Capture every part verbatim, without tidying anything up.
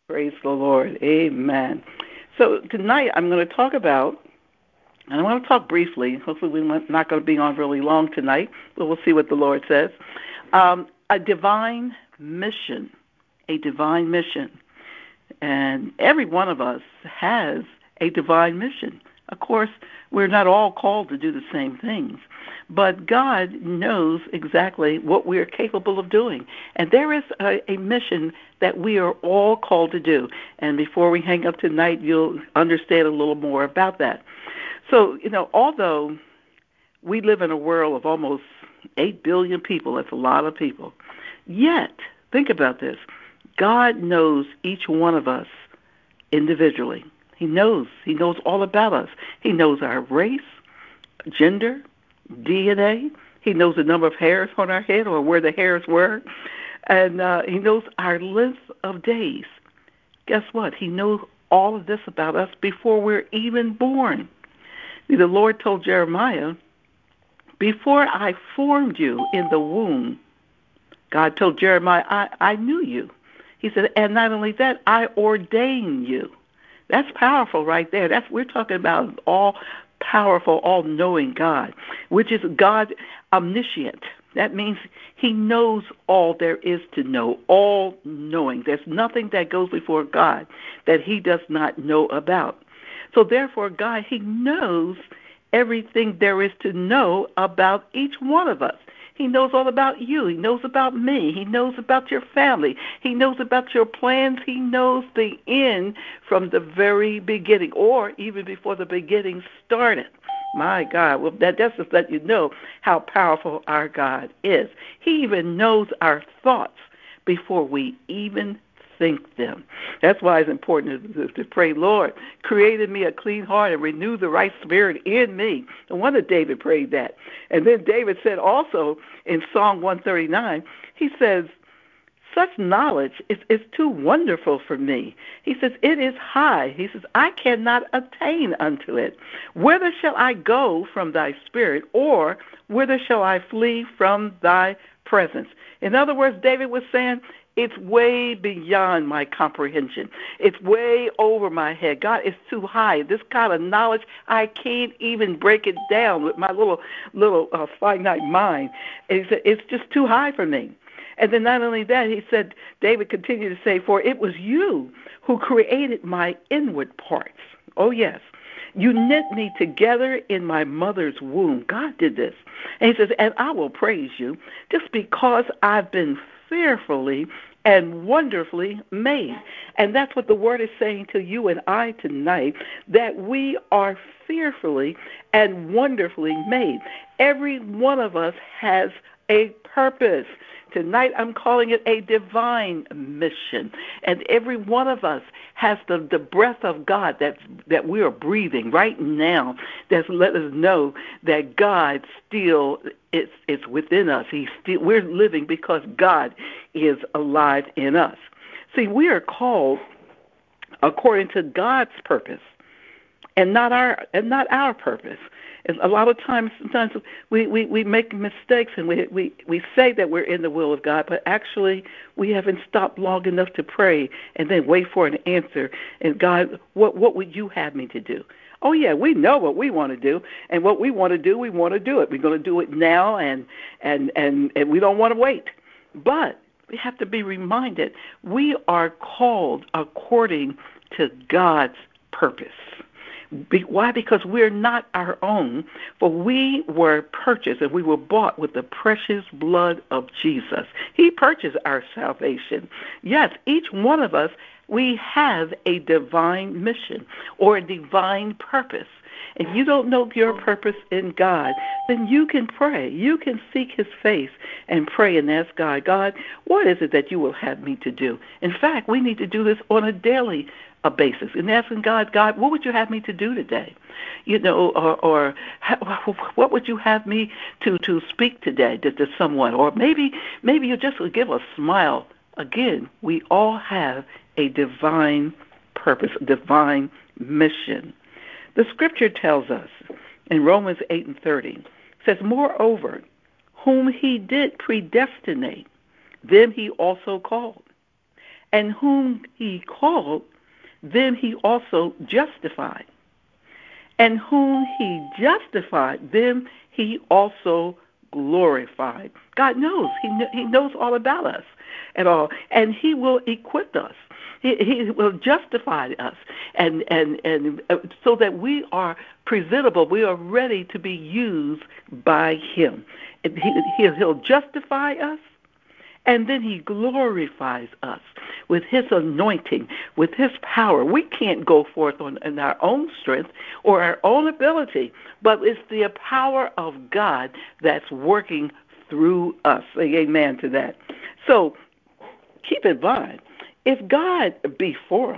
Praise the Lord. Amen. So tonight I'm going to talk about, and I want to talk briefly. Hopefully we're not going to be on really long tonight, but we'll see what the Lord says. Um, a divine mission. A divine mission. And every one of us has a divine mission. Of course, we're not all called to do the same things, but God knows exactly what we are capable of doing. And there is a, a mission that we are all called to do. And before we hang up tonight, you'll understand a little more about that. So, you know, although we live in a world of almost eight billion people, that's a lot of people, yet, think about this, God knows each one of us individually. He knows. He knows all about us. He knows our race, gender, D N A. He knows the number of hairs on our head or where the hairs were. And uh, he knows our length of days. Guess what? He knows all of this about us before we're even born. The Lord told Jeremiah, before I formed you in the womb, God told Jeremiah, I, I knew you. He said, and not only that, I ordained you. That's powerful right there. That's we're talking about all powerful, all knowing God, which is God omniscient. That means he knows all there is to know, all knowing. There's nothing that goes before God that he does not know about. So therefore, God, he knows everything there is to know about each one of us. He knows all about you. He knows about me. He knows about your family. He knows about your plans. He knows the end from the very beginning, or even before the beginning started. My God, well, that that's just let you know how powerful our God is. He even knows our thoughts before we even think them. That's why it's important to, to pray, Lord, create in me a clean heart and renew the right spirit in me. No wonder David prayed that. And then David said also in Psalm one thirty-nine, he says, such knowledge is, is too wonderful for me. He says, it is high. He says, I cannot attain unto it. Whither shall I go from thy spirit, or whither shall I flee from thy presence? In other words, David was saying, it's way beyond my comprehension. It's way over my head. God, it's too high. This kind of knowledge, I can't even break it down with my little little uh, finite mind. And he said, it's just too high for me. And then not only that, he said, David continued to say, for it was you who created my inward parts. Oh, yes. You knit me together in my mother's womb. God did this. And he says, and I will praise you just because I've been fearfully and wonderfully made. And that's what the word is saying to you and I tonight, that we are fearfully and wonderfully made. Every one of us has a purpose. Tonight I'm calling it a divine mission. And every one of us has the, the breath of God that that we are breathing right now that's let us know that God still is, is within us. He's still, we're living because God is alive in us. See, we are called according to God's purpose and not our and not our purpose. And a lot of times, sometimes we, we, we make mistakes and we, we, we say that we're in the will of God, but actually we haven't stopped long enough to pray and then wait for an answer. And God, what, what would you have me to do? Oh, yeah, we know what we want to do, and what we want to do, we want to do it. We're going to do it now, and, and, and, and we don't want to wait. But we have to be reminded we are called according to God's purpose. Be, why? Because we're not our own, for we were purchased and we were bought with the precious blood of Jesus. He purchased our salvation. Yes, each one of us, we have a divine mission or a divine purpose. If you don't know your purpose in God, then you can pray. You can seek his face and pray and ask God, God, what is it that you will have me to do? In fact, we need to do this on a daily a basis and asking God, God, what would you have me to do today? You know, or, or what would you have me to, to speak today to, to someone? Or maybe maybe you just give a smile. Again, we all have a divine purpose, a divine mission. The scripture tells us in Romans eight and thirty, says, moreover, whom he did predestinate, them he also called. And whom he called, them he also justified. And whom he justified, them he also glorified. God knows. He, kn- he knows all about us and all. And he will equip us. He, he will justify us, and, and, and so that we are presentable, we are ready to be used by him. And he, he'll, he'll justify us, and then he glorifies us with his anointing, with his power. We can't go forth on in our own strength or our own ability, but it's the power of God that's working through us. Say amen to that. So keep in mind, if God be for us,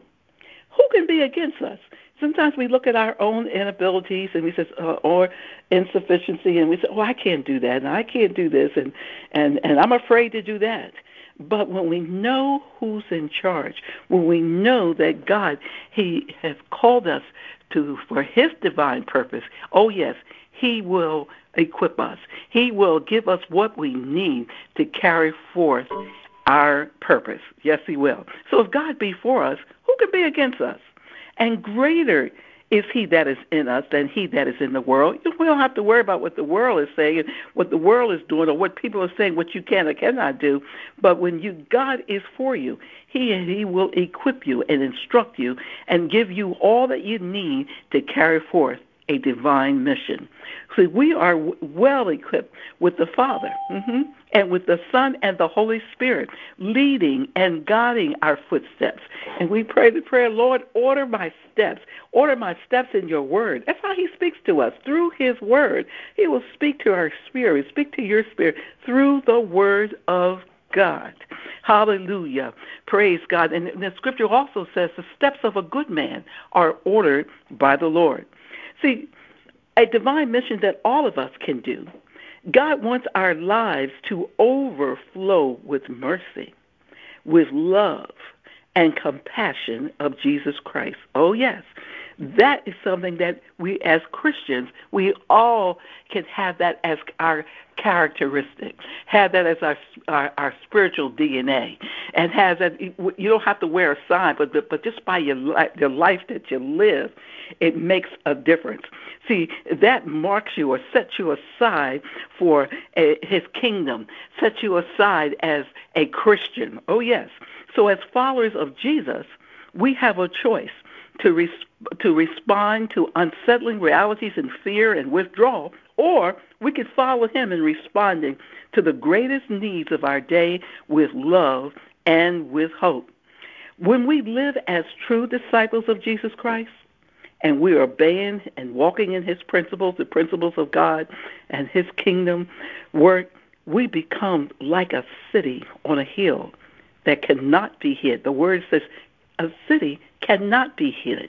who can be against us? Sometimes we look at our own inabilities and we say, uh, or insufficiency, and we say, oh, I can't do that, and I can't do this, and, and, and I'm afraid to do that. But when we know who's in charge, when we know that God, he has called us to for his divine purpose, oh, yes, he will equip us. He will give us what we need to carry forth our purpose. Yes, he will. So if God be for us, who can be against us? And greater is he that is in us than he that is in the world. We don't have to worry about what the world is saying, what the world is doing, or what people are saying, what you can or cannot do. But when you God is for you, he, he will equip you and instruct you and give you all that you need to carry forth a divine mission. So we are well equipped with the Father mm-hmm, and with the Son and the Holy Spirit leading and guiding our footsteps. And we pray the prayer, Lord, order my steps. Order my steps in your word. That's how he speaks to us, through his word. He will speak to our spirit, speak to your spirit through the word of God. Hallelujah. Praise God. And the scripture also says the steps of a good man are ordered by the Lord. See, a divine mission that all of us can do. God wants our lives to overflow with mercy, with love, and compassion of Jesus Christ. Oh, yes. That is something that we as Christians, we all can have that as our characteristic, have that as our our, our spiritual D N A, and have that. You don't have to wear a sign, but but just by your life, the life that you live, it makes a difference. See, that marks you or sets you aside for a, his kingdom, sets you aside as a Christian. Oh, yes. So as followers of Jesus, we have a choice to res- to respond to unsettling realities in fear and withdrawal, or we could follow him in responding to the greatest needs of our day with love and with hope. When we live as true disciples of Jesus Christ, and we are obeying and walking in his principles, the principles of God and his kingdom work, we become like a city on a hill that cannot be hid. The word says a city cannot be hid.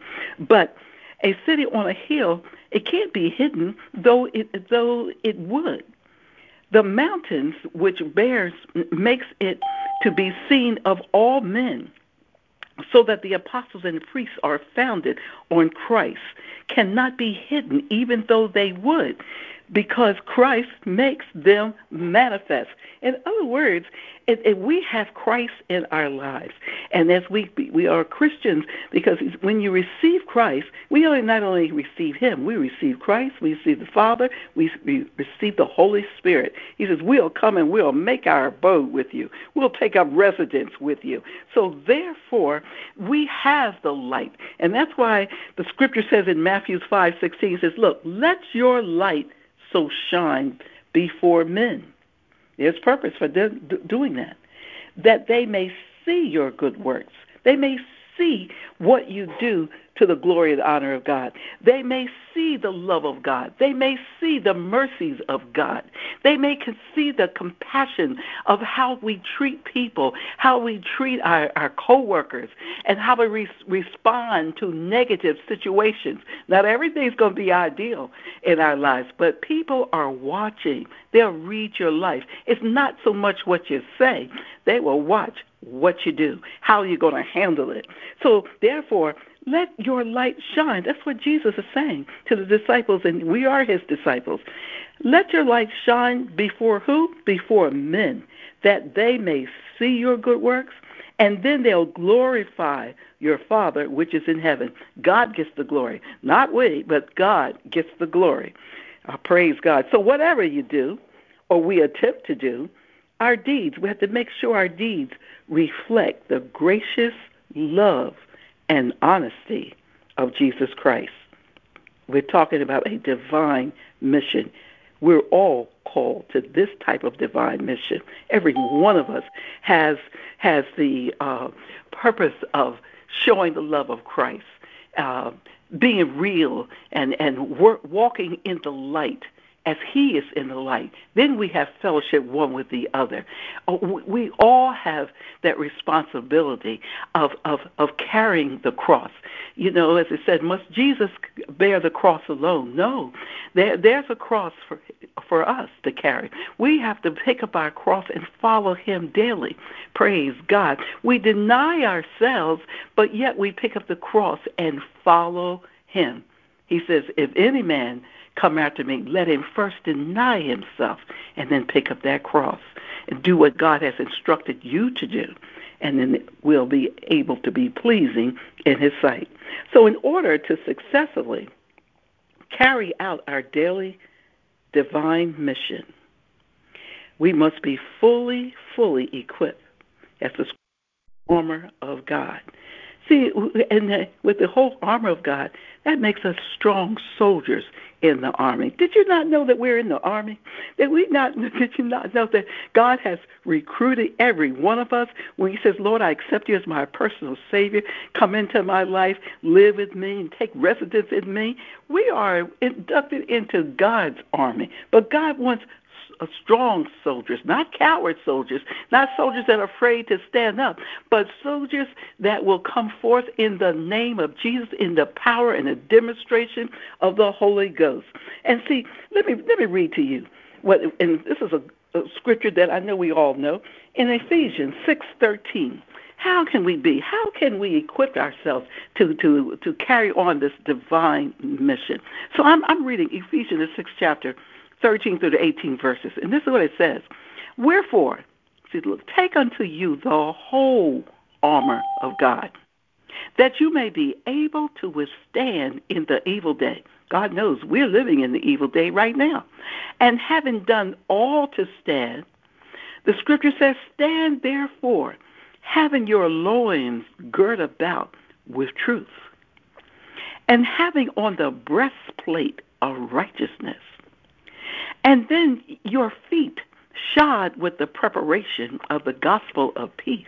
But a city on a hill, it can't be hidden, though it, though it would. The mountains which bears makes it to be seen of all men, so that the apostles and priests are founded on Christ, cannot be hidden, even though they would, because Christ makes them manifest. In other words, if, if we have Christ in our lives, and as we we are Christians, because when you receive Christ, we only not only receive him, we receive Christ, we receive the Father, we, we receive the Holy Spirit. He says, we'll come and we'll make our abode with you. We'll take up residence with you. So therefore, we have the light. And that's why the scripture says in Matthew five sixteen, says, look, let your light so shine before men. There's purpose for them doing that, that they may see your good works. They may see what you do to the glory and honor of God. They may see the love of God. They may see the mercies of God. They may see the compassion of how we treat people, how we treat our, our co-workers, and how we re- respond to negative situations. Not everything's going to be ideal in our lives, but people are watching. They'll read your life. It's not so much what you say. They will watch what you do, how you're going to handle it. So, therefore, let your light shine. That's what Jesus is saying to the disciples, and we are his disciples. Let your light shine before who? Before men, that they may see your good works And then they'll glorify your Father which is in heaven. God gets the glory. Not we, but God gets the glory. Uh, praise God. So whatever you do, or we attempt to do, our deeds, we have to make sure our deeds reflect the gracious love and honesty of Jesus Christ. We're talking about a divine mission. We're all called to this type of divine mission. Every one of us has has the uh, purpose of showing the love of Christ, uh, being real and, and work, walking in the light as he is in the light. Then we have fellowship one with the other. Uh, we all have that responsibility of, of, of carrying the cross. You know, as it said, must Jesus bear the cross alone? No, there, there's a cross for, for us to carry. We have to pick up our cross and follow him daily. Praise God. We deny ourselves, but yet we pick up the cross and follow him. He says, if any man come after me, let him first deny himself and then pick up that cross and do what God has instructed you to do, and then we'll be able to be pleasing in his sight. So in order to successfully carry out our daily divine mission, we must be fully, fully equipped as the armor of God. See, and the, with the whole armor of God, that makes us strong soldiers in the army. Did you not know that we're in the army? Did we not? Did you not know that God has recruited every one of us when he says, Lord, I accept you as my personal Savior. Come into my life, live with me, and take residence in me. We are inducted into God's army. But God wants strong soldiers, not coward soldiers, not soldiers that are afraid to stand up, but soldiers that will come forth in the name of Jesus, in the power and the demonstration of the Holy Ghost. And see, let me let me read to you what, and this is a, a scripture that I know we all know, in Ephesians six thirteen. How can we be? How can we equip ourselves to, to, to carry on this divine mission? So I'm I'm reading Ephesians the sixth chapter, thirteen through the eighteen verses. And this is what it says. Wherefore, see, look, take unto you the whole armor of God, that you may be able to withstand in the evil day. God knows we're living in the evil day right now. And having done all to stand, the scripture says, stand therefore, having your loins girt about with truth, and having on the breastplate of righteousness, and then your feet shod with the preparation of the gospel of peace.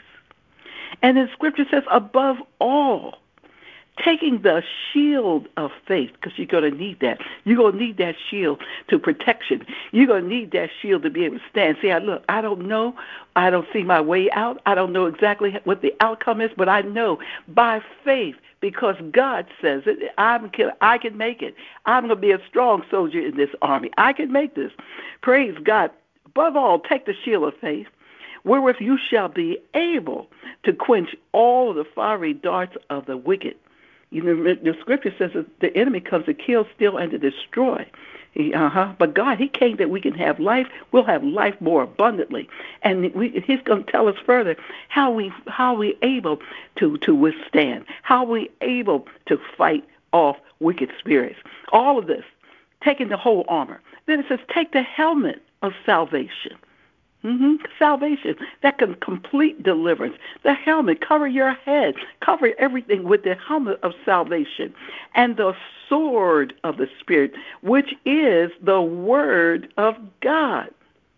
And then scripture says, above all, taking the shield of faith, because you're going to need that. You're going to need that shield to protection. You're going to need that shield to be able to stand. See, I look, I don't know. I don't see my way out. I don't know exactly what the outcome is, but I know by faith, because God says it, I'm, I can make it. I'm going to be a strong soldier in this army. I can make this. Praise God. Above all, take the shield of faith, wherewith you shall be able to quench all of the fiery darts of the wicked. You know, the scripture says that the enemy comes to kill, steal, and to destroy. He, uh-huh. But God, he came that we can have life. We'll have life more abundantly. And we, he's going to tell us further how we how we able to, to withstand, how we able to fight off wicked spirits. All of this, taking the whole armor. Then it says, take the helmet of salvation. Mm-hmm. Salvation, that can complete deliverance. The helmet, cover your head, cover everything with the helmet of salvation. And the sword of the Spirit, which is the word of God.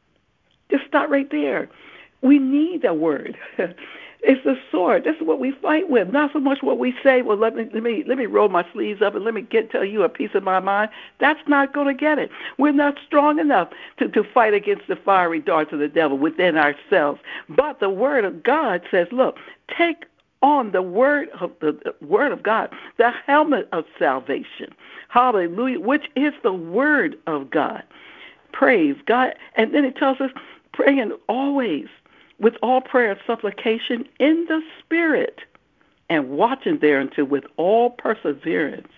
Just stop right there. We need the word. It's the sword. This is what we fight with. Not so much what we say, well, let me let me let me roll my sleeves up and let me get tell you a piece of my mind. That's not going to get it. We're not strong enough to, to fight against the fiery darts of the devil within ourselves. But the word of God says, look, take on the word of the, the word of God, the helmet of salvation. Hallelujah, which is the word of God. Praise God. And then it tells us, praying always with all prayer and supplication in the Spirit, and watching thereunto with all perseverance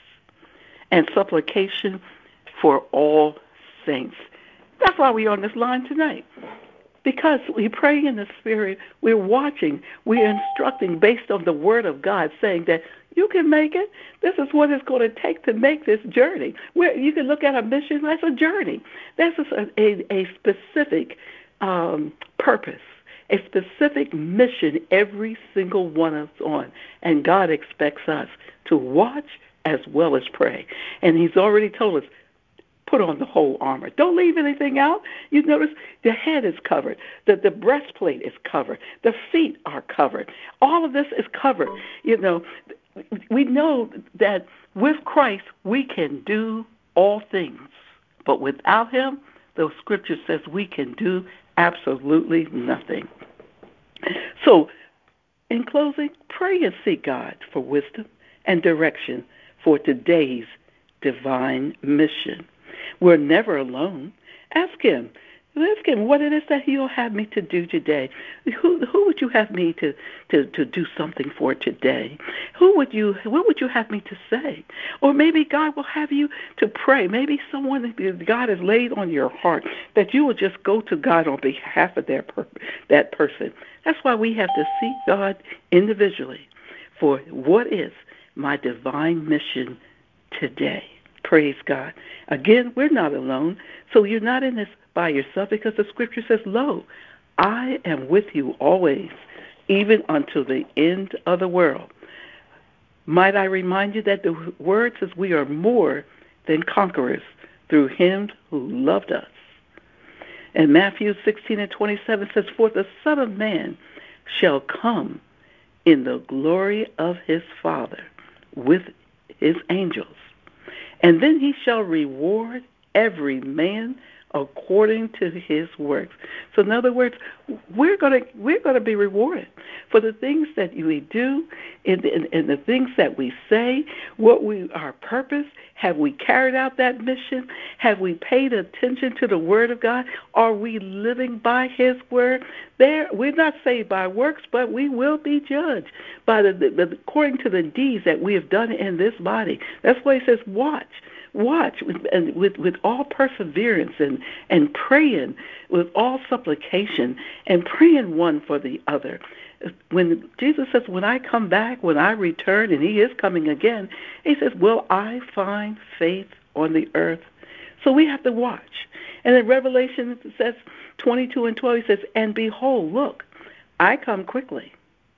and supplication for all saints. That's why we're on this line tonight. Because we pray in the Spirit, we're watching, we're instructing based on the Word of God, saying that you can make it. This is what it's going to take to make this journey. Where you can look at a mission as a journey. This is a, a, a specific um, purpose, a specific mission every single one of us on. And God expects us to watch as well as pray. And He's already told us, put on the whole armor. Don't leave anything out. You notice the head is covered. The, the breastplate is covered. The feet are covered. All of this is covered. You know, we know that with Christ we can do all things. But without Him, the Scripture says we can do absolutely nothing. So, in closing, pray and seek God for wisdom and direction for today's divine mission. We're never alone. Ask Him. Ask Him what it is that He'll have me to do today. Who, who would you have me to, to, to do something for today? Who would you? What would you have me to say? Or maybe God will have you to pray. Maybe someone that God has laid on your heart that you will just go to God on behalf of their per- that person. That's why we have to seek God individually for what is my divine mission today. Praise God. Again, we're not alone, so you're not in this by yourself because the Scripture says, lo, I am with you always, even until the end of the world. Might I remind you that the word says we are more than conquerors through Him who loved us. And Matthew sixteen and twenty-seven says, for the Son of Man shall come in the glory of His Father with His angels. And then He shall reward every man according to his works. So in other words, we're going to we're going to be rewarded for the things that we do and, and, and the things that we say, what we our purpose. Have we carried out that mission? Have we paid attention to the Word of God? Are we living by His Word? There, we're not saved by works, but we will be judged by the, the according to the deeds that we have done in this body. That's why He says, watch. Watch with, and with, with all perseverance and, and praying with all supplication and praying one for the other. When Jesus says, when I come back, when I return, and He is coming again, He says, will I find faith on the earth? So we have to watch. And in Revelation it says twenty-two and twelve, He says, and behold, look, I come quickly.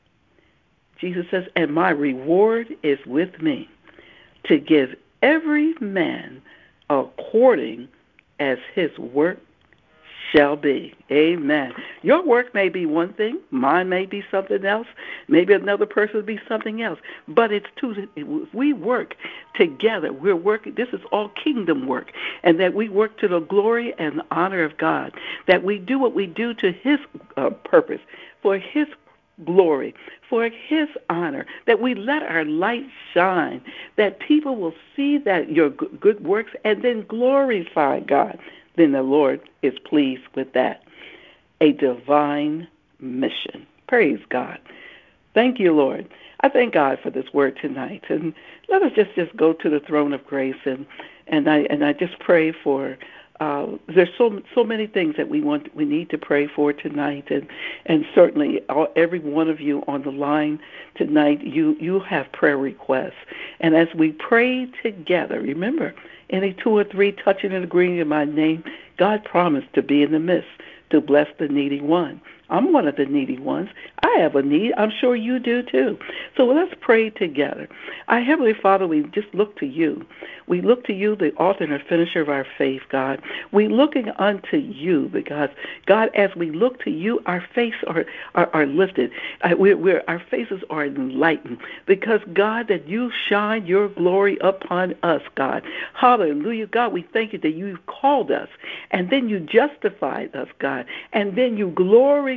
Jesus says, and my reward is with me to give every man according as his work shall be. Amen. Your work may be one thing, mine may be something else, maybe another person will be something else, but it's two. We work together. We're working. This is all kingdom work, and that we work to the glory and honor of God, that we do what we do to His uh, purpose, for His glory, for His honor, that we let our light shine, that people will see that your good works and then glorify God. Then the Lord is pleased with that. A divine mission. Praise God. Thank you, Lord. I thank God for this word tonight. And let us just, just go to the throne of grace and, and I and I just pray for Uh, there's so so many things that we want we need to pray for tonight, and and certainly all, every one of you on the line tonight, you you have prayer requests, and as we pray together, remember, any two or three touching and agreeing in my name, God promised to be in the midst to bless the needy one. I'm one of the needy ones. I have a need. I'm sure you do too. So let's pray together. Our Heavenly Father, we just look to you. We look to you, the author and finisher of our faith, God. We looking unto you because, God, as we look to you, our faces are, are, are lifted. Uh, we're, we're, our faces are enlightened because, God, that you shine your glory upon us, God. Hallelujah. God, we thank you that you've called us, and then you justified us, God, and then you glorified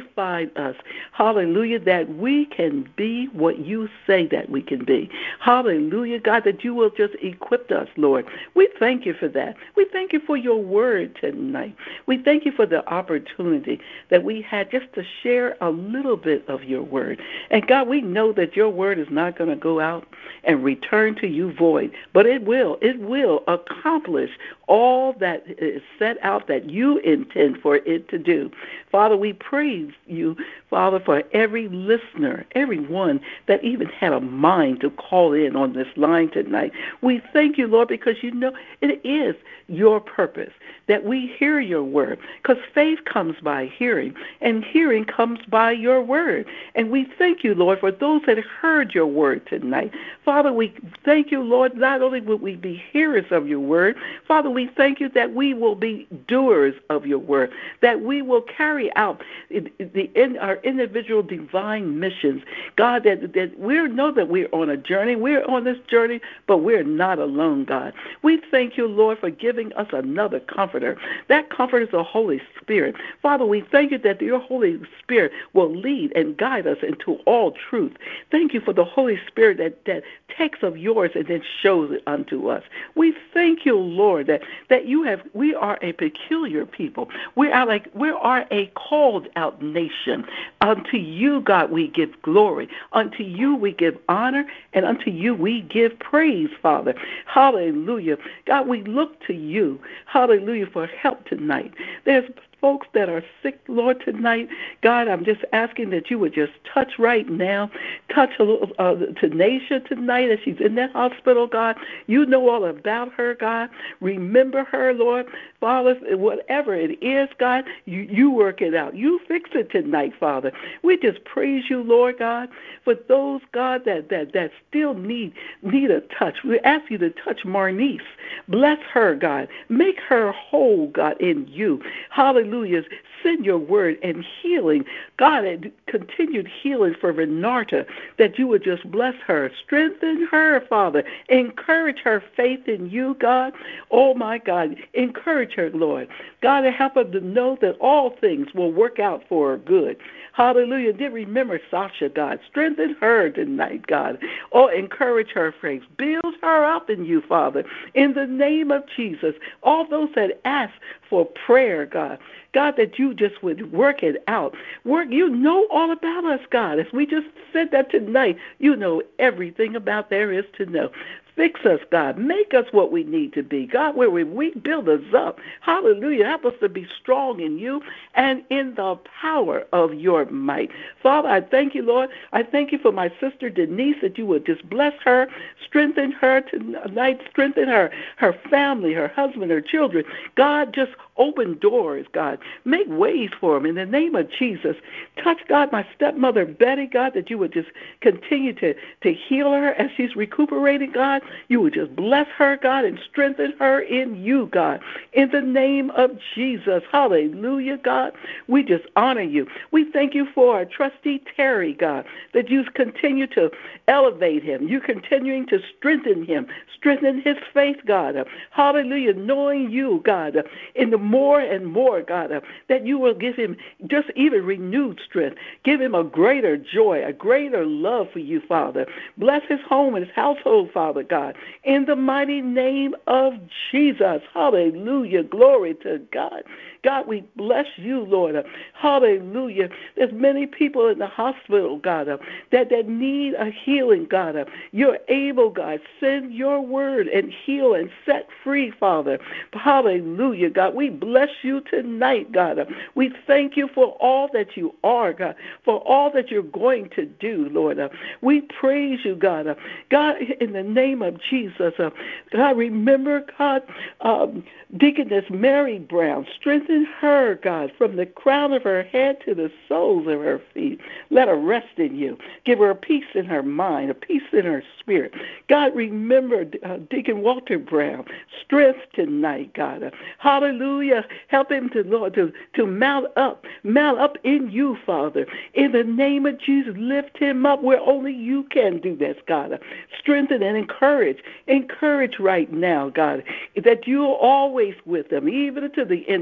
qualified us, hallelujah, that we can be what you say that we can be. Hallelujah, God, that you will just equip us, Lord. We thank you for that. We thank you for your word tonight. We thank you for the opportunity that we had just to share a little bit of your word. And God, we know that your word is not going to go out and return to you void, but it will. It will accomplish all that is set out that you intend for it to do. Father, we praise you, Father, for every listener, everyone that even had a mind to call in on this line tonight. We thank you, Lord, because you know it is your purpose that we hear your word, because faith comes by hearing, and hearing comes by your word. And we thank you, Lord, for those that heard your word tonight. Father, we thank you, Lord, not only will we be hearers of your word, Father, we thank you that we will be doers of your word, that we will carry out the in our individual divine missions. God, that, that we know that we're on a journey. We're on this journey, but we're not alone, God. We thank you, Lord, for giving us another comforter. That comforter is the Holy Spirit. Father, we thank you that your Holy Spirit will lead and guide us into all truth. Thank you for the Holy Spirit that, that takes of yours and then shows it unto us. We thank you, Lord, that, that you have we are a peculiar people. We are like we are a called out nation. Unto you, God, we give glory. Unto you we give honor, and unto you we give praise, Father. Hallelujah. God, we look to you. Hallelujah, for help tonight. There's folks that are sick, Lord, tonight. God, I'm just asking that you would just touch right now. Touch a little uh, Tanisha tonight as she's in that hospital, God. You know all about her, God. Remember her, Lord. Father, whatever it is, God, you, you work it out. You fix it tonight, Father. We just praise you, Lord God, for those, God, that, that, that still need, need a touch. We ask you to touch Marnice. Bless her, God. Make her whole, God, in you. Hallelujah. Send your word and healing. God, and continued healing for Renata, that you would just bless her. Strengthen her, Father. Encourage her faith in you, God. Oh, my God. Encourage her, Lord. God, and help her to know that all things will work out for her good. Hallelujah. Then remember Sasha, God. Strengthen her tonight, God. Oh, encourage her faith. Build her up in you, Father. In the name of Jesus. All those that ask for prayer, God. God, that you just would work it out. Work, you know all about us, God. As we just said that tonight, you know everything about there is to know. Fix us, God. Make us what we need to be. God, where we're weak, build us up. Hallelujah. Help us to be strong in you and in the power of your might. Father, I thank you, Lord. I thank you for my sister Denise, that you would just bless her, strengthen her tonight, strengthen her, her family, her husband, her children. God, just open doors, God. Make ways for them in the name of Jesus. Touch, God, my stepmother, Betty, God, that you would just continue to, to heal her as she's recuperating, God. You would just bless her, God, and strengthen her in you, God. In the name of Jesus. Hallelujah, God. We just honor you. We thank you for our trustee, Terry, God, that you continue to elevate him. You're continuing to strengthen him. Strengthen his faith, God. Hallelujah. Knowing you, God, in the more and more, God, that you will give him just even renewed strength. Give him a greater joy, a greater love for you, Father. Bless his home and his household, Father God, in the mighty name of Jesus. Hallelujah. Glory to God. God, we bless you, Lord. Hallelujah. There's many people in the hospital, God, that, that need a healing, God. You're able, God. Send your word and heal and set free, Father. Hallelujah, God. We bless you tonight, God. We thank you for all that you are, God, for all that you're going to do, Lord. We praise you, God. God, in the name of Jesus, God, remember, God, um, Deaconess Mary Brown. Strengthen her, God, from the crown of her head to the soles of her feet. Let her rest in you. Give her a peace in her mind, a peace in her spirit. God, remember uh, Deacon Walter Brown. Strength tonight, God. Hallelujah. Help him to, Lord, to, to mount up, mount up in you, Father. In the name of Jesus, lift him up where only you can do this, God. Strengthen and encourage. Encourage right now, God, that you're always with them, even to the end of the world.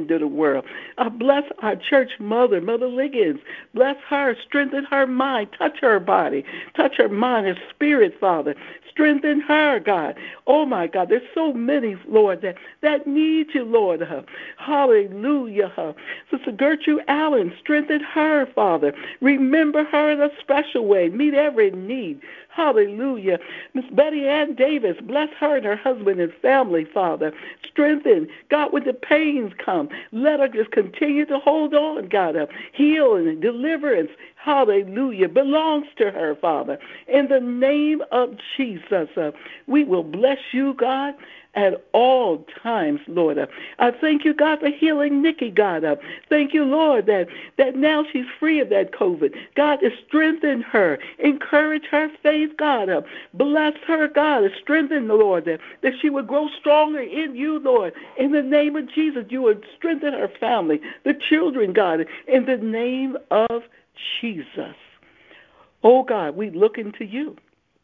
world. Uh, bless our church mother, Mother Liggins. Bless her. Strengthen her mind. Touch her body. Touch her mind and spirit, Father. Strengthen her, God. Oh, my God. There's so many, Lord, that, that need you, Lord. Uh, hallelujah. Uh, Sister Gertrude Allen, strengthen her, Father. Remember her in a special way. Meet every need. Hallelujah. Miss Betty Ann Davis, bless her and her husband and family, Father. Strengthen. God, when the pains come, let her just continue to hold on, God. Uh, healing and deliverance, hallelujah, belongs to her, Father. In the name of Jesus, uh, we will bless you, God, at all times, Lord. Uh, I thank you, God, for healing Nikki, God. Uh, thank you, Lord, that, that now she's free of that COVID. God, to strengthen her, encourage her faith, God. Uh, bless her, God, strengthen the Lord, that, that she would grow stronger in you, Lord. In the name of Jesus, you would strengthen her family, the children, God, in the name of Jesus. Oh, God, we look into you.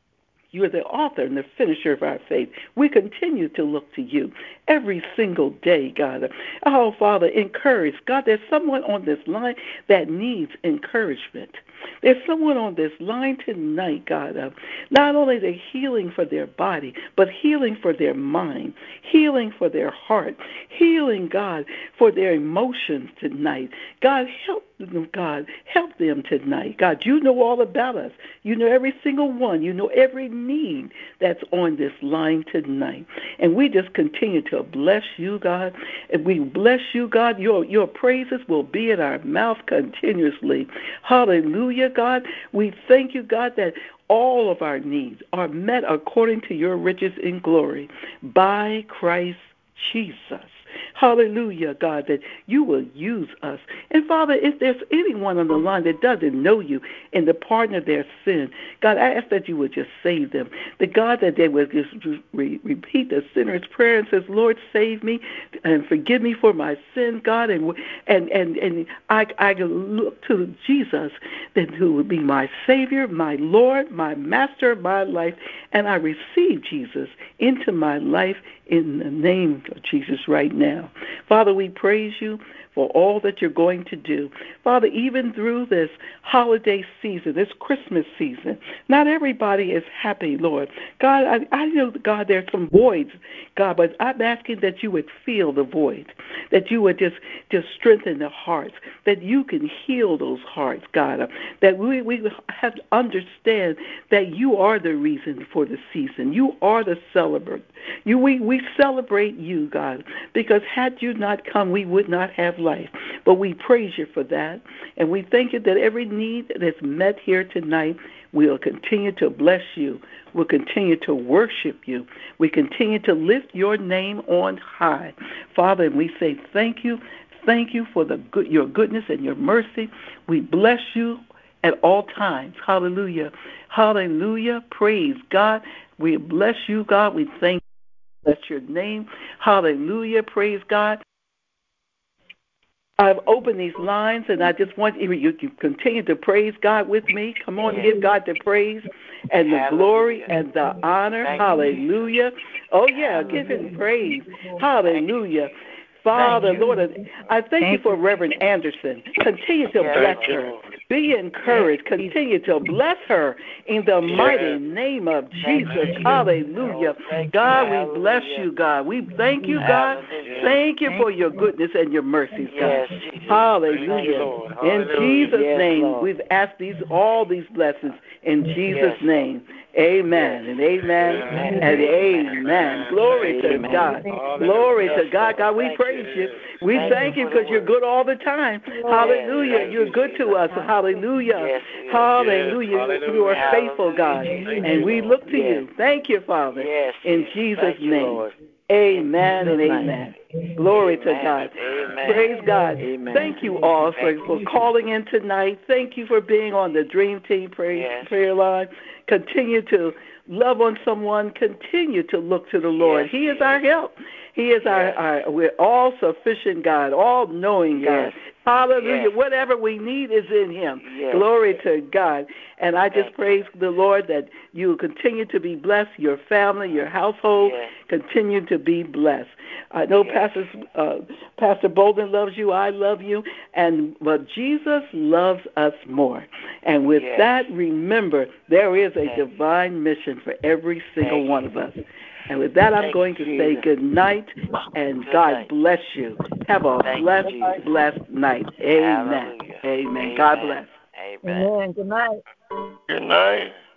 You are the author and the finisher of our faith. We continue to look to you every single day, God. Oh, Father, encourage. God, there's someone on this line that needs encouragement. There's someone on this line tonight, God, uh, not only the healing for their body, but healing for their mind, healing for their heart, healing, God, for their emotions tonight. God, help them, God. Help them tonight. God, you know all about us. You know every single one. You know every need that's on this line tonight. And we just continue to bless you, God. And we bless you, God. Your, your praises will be in our mouth continuously. Hallelujah, God. We thank you, God, that all of our needs are met according to your riches in glory by Christ Jesus. Hallelujah, God, that you will use us. And, Father, if there's anyone on the line that doesn't know you in the pardon of their sin, God, I ask that you would just save them. The God, that they would just re- repeat the sinner's prayer and says, Lord, save me and forgive me for my sin, God. And and and, and I, I look to Jesus, that who would be my Savior, my Lord, my Master of my life. And I receive Jesus into my life in the name of Jesus right now. Father, we praise you for all that you're going to do. Father, even through this holiday season, this Christmas season, not everybody is happy, Lord. God, I, I know, God, there's some voids, God, but I'm asking that you would fill the void, that you would just, just strengthen the hearts, that you can heal those hearts, God, that we, we have to understand that you are the reason for the season. You are the celebrant. You, we, we celebrate you, God, because had you not come, we would not have life. But we praise you for that, and we thank you that every need that's met here tonight, we'll continue to bless you. We'll continue to worship you. We continue to lift your name on high. Father, and we say thank you. Thank you for the good, your goodness and your mercy. We bless you at all times. Hallelujah. Hallelujah. Praise God. We bless you, God. We thank you. Bless your name. Hallelujah. Praise God. I've opened these lines, and I just want you, you to continue to praise God with me. Come on, give God the praise and the glory and the honor. Hallelujah. Oh, yeah, give him praise. Hallelujah. Father, Lord, I thank, thank you for Reverend Anderson. Continue to bless her. Be encouraged. Continue to bless her in the mighty name of Jesus. Hallelujah. God, we bless you, God. We thank you, God. Thank you for your goodness and your mercies, God. Hallelujah. In Jesus' name, we've asked these all these blessings in Jesus' name. Amen and amen and amen. Glory to God. Glory to God. God, we praise you. We thank you because you're good all the time. Hallelujah. You're good to us. Hallelujah. Hallelujah. You are faithful, God. And we look to you. Thank you, Father. In Jesus' name. Amen and amen. Glory to God. Praise God. Thank you all for, for calling in tonight. Thank you for being on the Dream Team prayer, prayer line. Continue to love on someone. Continue to look to the Lord. He is our help. He is yes. our, our we're all sufficient God, all knowing yes. God. Hallelujah. Yes. Whatever we need is in him. Yes. Glory to God. And I just Thank praise the Lord that you continue to be blessed, your family, your household, yes. continue to be blessed. I know yes. Pastor, uh, Pastor Bolden loves you, I love you, and but Jesus loves us more. And with yes. that, remember, there is a Thank divine mission for every single Thank one you. of us. And with that, I'm Thank going you, to say Jesus. good night, and Good God night. bless you. Have a Thank blessed, you, Jesus. blessed night. Amen. Hallelujah. Amen. Amen. God bless. Amen. Amen. Good night. Good night.